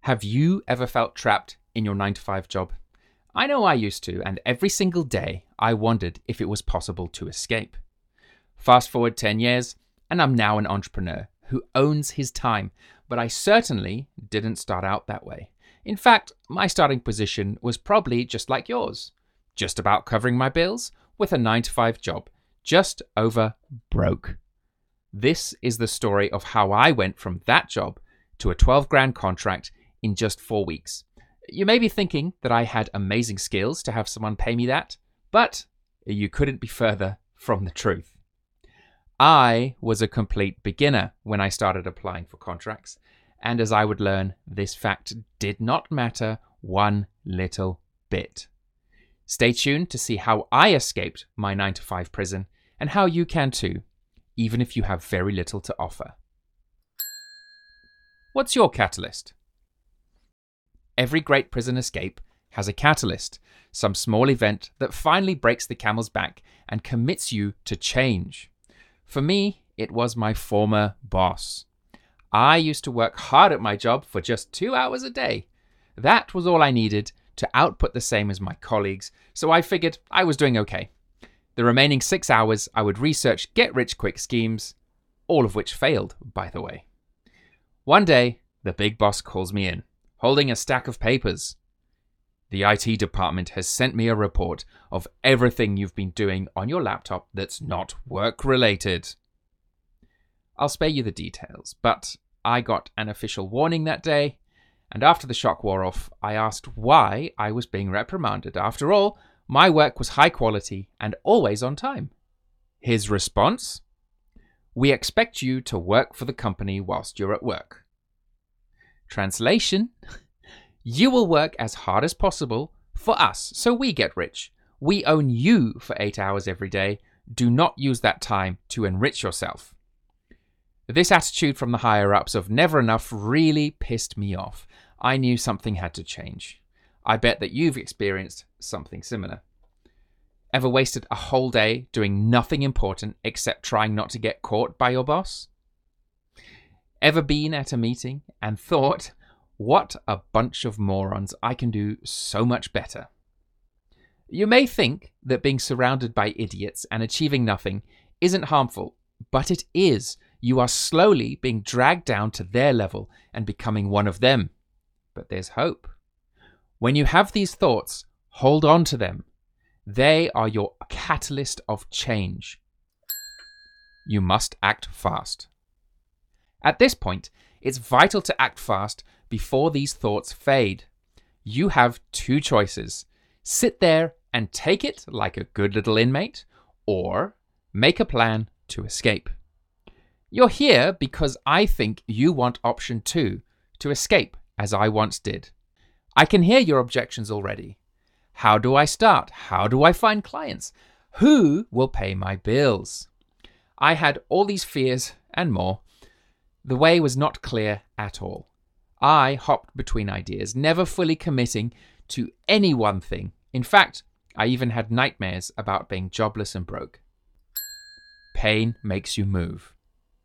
Have you ever felt trapped in your 9 to 5 job? I know I used to, and every single day I wondered if it was possible to escape. Fast forward 10 years, and I'm now an entrepreneur who owns his time, but I certainly didn't start out that way. In fact, my starting position was probably just like yours, just about covering my bills with a 9 to 5 job, just over broke. This is the story of how I went from that job to a 12 grand contract in just 4 weeks. You may be thinking that I had amazing skills to have someone pay me that, but you couldn't be further from the truth. I was a complete beginner when I started applying for contracts, and as I would learn, this fact did not matter one little bit. Stay tuned to see how I escaped my 9 to 5 prison and how you can too, even if you have very little to offer. What's your catalyst? Every great prison escape has a catalyst, some small event that finally breaks the camel's back and commits you to change. For me, it was my former boss. I used to work hard at my job for just 2 hours a day. That was all I needed to output the same as my colleagues, so I figured I was doing okay. The remaining 6 hours, I would research get-rich-quick schemes, all of which failed, by the way. One day, the big boss calls me in, holding a stack of papers. The IT department has sent me a report of everything you've been doing on your laptop that's not work-related. I'll spare you the details, but I got an official warning that day, and after the shock wore off, I asked why I was being reprimanded. After all, my work was high quality and always on time. His response? We expect you to work for the company whilst you're at work. Translation? You will work as hard as possible for us so we get rich. We own you for 8 hours every day. Do not use that time to enrich yourself. This attitude from the higher-ups of never enough really pissed me off. I knew something had to change. I bet that you've experienced something similar. Ever wasted a whole day doing nothing important except trying not to get caught by your boss? Ever been at a meeting and thought, what a bunch of morons, I can do so much better? You may think that being surrounded by idiots and achieving nothing isn't harmful, but it is. You are slowly being dragged down to their level and becoming one of them. But there's hope. When you have these thoughts, hold on to them. They are your catalyst of change. You must act fast. At this point, it's vital to act fast before these thoughts fade. You have 2 choices. Sit there and take it like a good little inmate, or make a plan to escape. You're here because I think you want option 2, to escape, as I once did. I can hear your objections already. How do I start? How do I find clients? Who will pay my bills? I had all these fears and more. The way was not clear at all. I hopped between ideas, never fully committing to any one thing. In fact, I even had nightmares about being jobless and broke. Pain makes you move.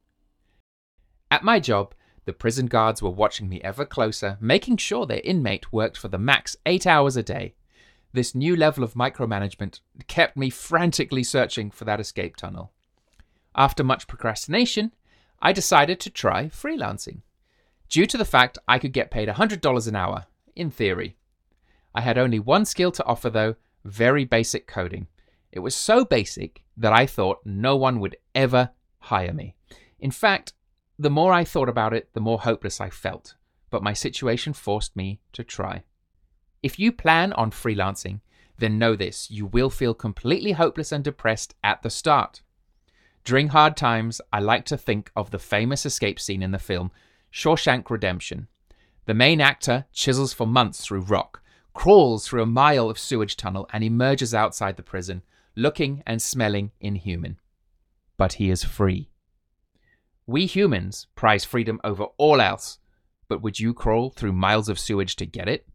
At my job, the prison guards were watching me ever closer, making sure their inmate worked for the max 8 hours a day. This new level of micromanagement kept me frantically searching for that escape tunnel. After much procrastination, I decided to try freelancing. Due to the fact I could get paid $100 an hour, in theory. I had only one skill to offer though, very basic coding. It was so basic that I thought no one would ever hire me. In fact, the more I thought about it, the more hopeless I felt, but my situation forced me to try. If you plan on freelancing, then know this, you will feel completely hopeless and depressed at the start. During hard times, I like to think of the famous escape scene in the film Shawshank Redemption. The main actor chisels for months through rock, crawls through a mile of sewage tunnel, and emerges outside the prison, looking and smelling inhuman. But he is free. We humans prize freedom over all else, but would you crawl through miles of sewage to get it?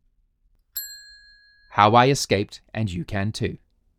How I escaped, and you can too.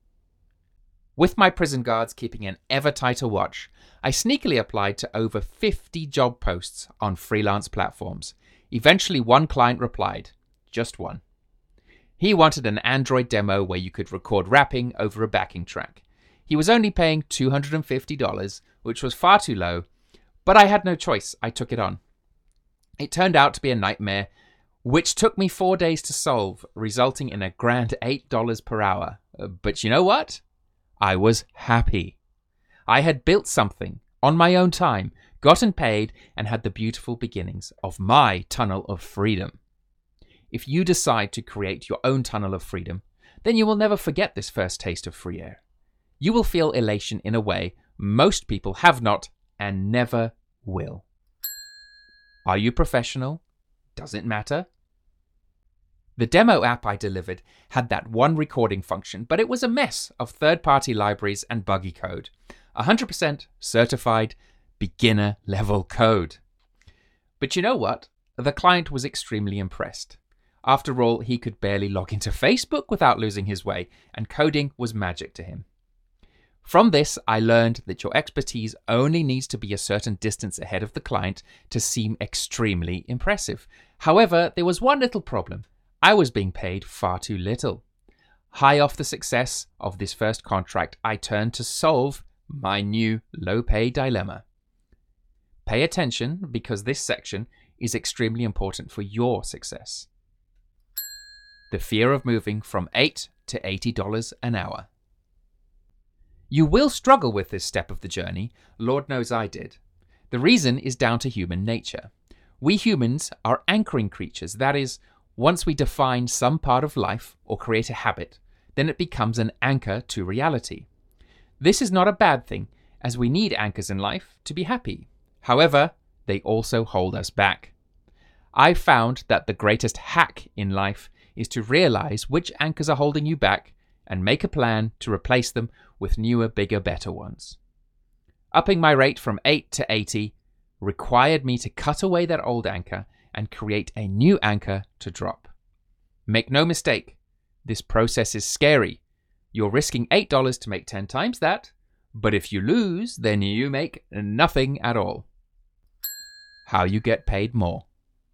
With my prison guards keeping an ever tighter watch, I sneakily applied to over 50 job posts on freelance platforms. Eventually, one client replied, just one. He wanted an Android demo where you could record rapping over a backing track. He was only paying $250, which was far too low, but I had no choice. I took it on. It turned out to be a nightmare, which took me 4 days to solve, resulting in a grand $8 per hour. But you know what? I was happy. I had built something on my own time, gotten paid, and had the beautiful beginnings of my tunnel of freedom. If you decide to create your own tunnel of freedom, then you will never forget this first taste of free air. You will feel elation in a way most people have not and never will. Are you professional? Does it matter? The demo app I delivered had that one recording function, but it was a mess of third-party libraries and buggy code. 100% certified beginner-level code. But you know what? The client was extremely impressed. After all, he could barely log into Facebook without losing his way, and coding was magic to him. From this, I learned that your expertise only needs to be a certain distance ahead of the client to seem extremely impressive. However, there was one little problem. I was being paid far too little. High off the success of this first contract, I turned to solve my new low-pay dilemma. Pay attention, because this section is extremely important for your success. The fear of moving from $8 to $80 an hour. You will struggle with this step of the journey. Lord knows I did. The reason is down to human nature. We humans are anchoring creatures. That is, once we define some part of life or create a habit, then it becomes an anchor to reality. This is not a bad thing, as we need anchors in life to be happy. However, they also hold us back. I found that the greatest hack in life is to realize which anchors are holding you back and make a plan to replace them with newer, bigger, better ones. Upping my rate from 8 to 80 required me to cut away that old anchor and create a new anchor to drop. Make no mistake, this process is scary. You're risking $8 to make 10 times that, but if you lose, then you make nothing at all. How you get paid more.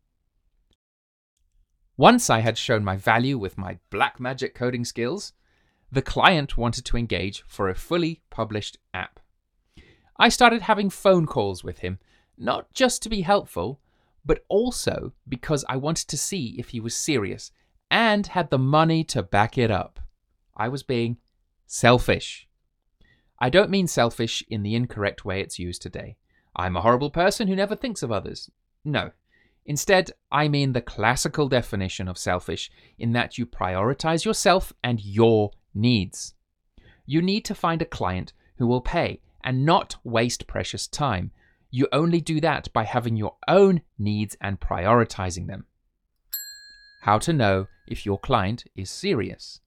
Once I had shown my value with my black magic coding skills, the client wanted to engage for a fully published app. I started having phone calls with him, not just to be helpful, but also because I wanted to see if he was serious and had the money to back it up. I was being selfish. I don't mean selfish in the incorrect way it's used today. I'm a horrible person who never thinks of others. No. Instead, I mean the classical definition of selfish, in that you prioritize yourself and your needs. You need to find a client who will pay and not waste precious time. You only do that by having your own needs and prioritizing them. How to know if your client is serious.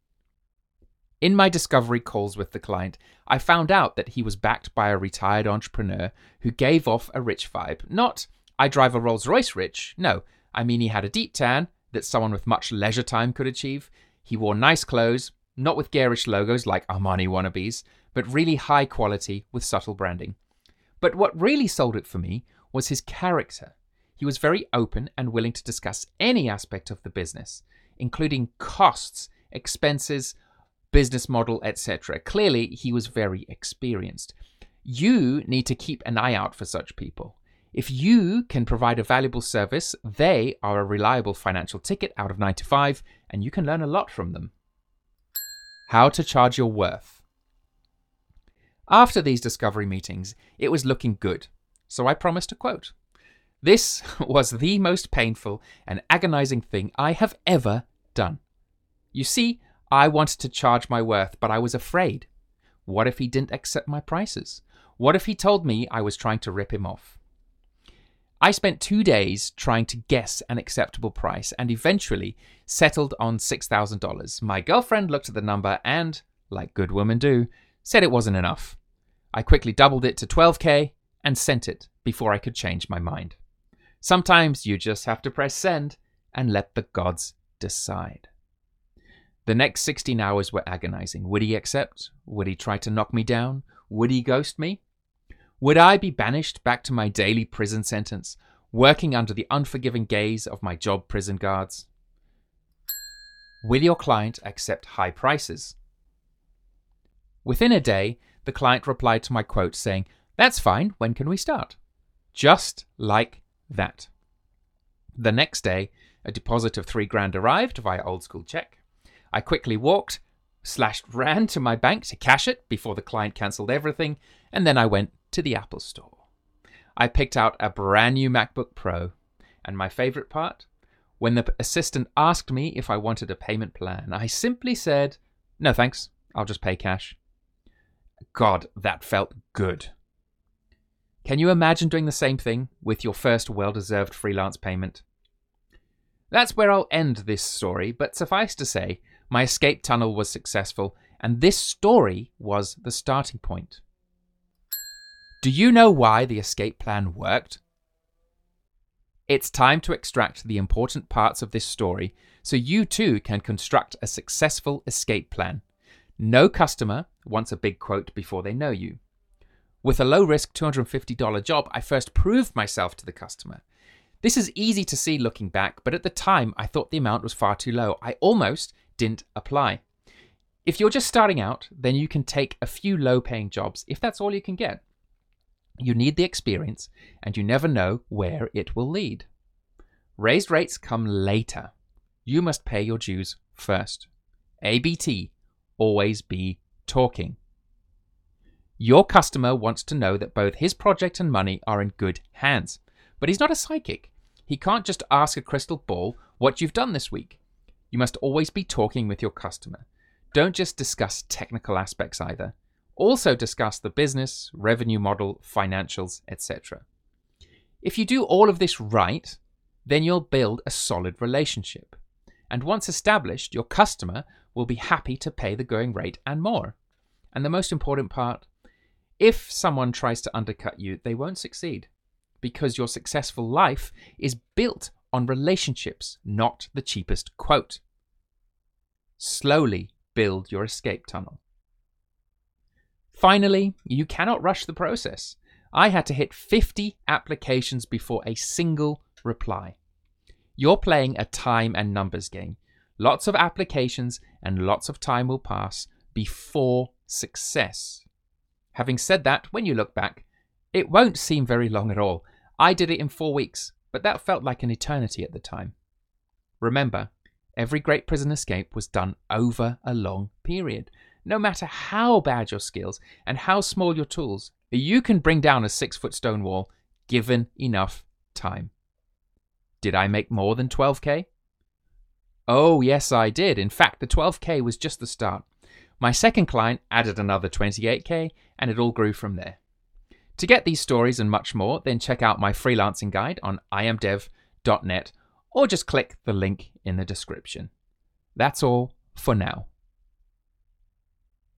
In my discovery calls with the client, I found out that he was backed by a retired entrepreneur who gave off a rich vibe. Not, I drive a Rolls-Royce rich. No, I mean he had a deep tan that someone with much leisure time could achieve. He wore nice clothes, not with garish logos like Armani wannabes, but really high quality with subtle branding. But what really sold it for me was his character. He was very open and willing to discuss any aspect of the business, including costs, expenses, business model, etc. Clearly, he was very experienced. You need to keep an eye out for such people. If you can provide a valuable service, they are a reliable financial ticket out of 9 to 5, and you can learn a lot from them. How to charge your worth. After these discovery meetings, it was looking good, so I promised a quote. This was the most painful and agonizing thing I have ever done. You see, I wanted to charge my worth, but I was afraid. What if he didn't accept my prices? What if he told me I was trying to rip him off? I spent 2 days trying to guess an acceptable price and eventually settled on $6,000. My girlfriend looked at the number and, like good women do, said it wasn't enough. I quickly doubled it to $12,000 and sent it before I could change my mind. Sometimes you just have to press send and let the gods decide. The next 16 hours were agonizing. Would he accept? Would he try to knock me down? Would he ghost me? Would I be banished back to my daily prison sentence? working under the unforgiving gaze of my job prison guards? Will your client accept high prices? Within a day, the client replied to my quote saying, "That's fine, when can we start?" Just like that. The next day, a deposit of $3,000 arrived via old school check. I quickly ran to my bank to cash it before the client cancelled everything, and then I went to the Apple store. I picked out a brand new MacBook Pro, and my favorite part? When the assistant asked me if I wanted a payment plan, I simply said, "No thanks, I'll just pay cash." God, that felt good. Can you imagine doing the same thing with your first well-deserved freelance payment? That's where I'll end this story, but suffice to say, my escape tunnel was successful, and this story was the starting point. Do you know why the escape plan worked? It's time to extract the important parts of this story so you too can construct a successful escape plan. No customer wants a big quote before they know you. With a low-risk $250 job, I first proved myself to the customer. This is easy to see looking back, but at the time, I thought the amount was far too low. I almost didn't apply. If you're just starting out, then you can take a few low-paying jobs if that's all you can get. You need the experience, and you never know where it will lead. Raised rates come later. You must pay your dues first. ABT, always be talking. Your customer wants to know that both his project and money are in good hands. But he's not a psychic. He can't just ask a crystal ball what you've done this week. You must always be talking with your customer. Don't just discuss technical aspects either. Also discuss the business, revenue model, financials, etc. If you do all of this right, then you'll build a solid relationship. And once established, your customer will be happy to pay the going rate and more. And the most important part, if someone tries to undercut you, they won't succeed, because your successful life is built on relationships, not the cheapest quote. Slowly build your escape tunnel. Finally, you cannot rush the process. I had to hit 50 applications before a single reply. You're playing a time and numbers game. Lots of applications and lots of time will pass before success. Having said that, when you look back, it won't seem very long at all. I did it in 4 weeks, but that felt like an eternity at the time. Remember, every great prison escape was done over a long period. No matter how bad your skills and how small your tools, you can bring down a 6-foot stone wall given enough time. Did I make more than 12K? Oh, yes, I did. In fact, the 12K was just the start. My second client added another 28K, and it all grew from there. To get these stories and much more, then check out my freelancing guide on iamdev.net or just click the link in the description. That's all for now.